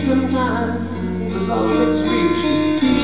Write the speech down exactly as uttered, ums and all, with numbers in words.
some time, it was all its reach to see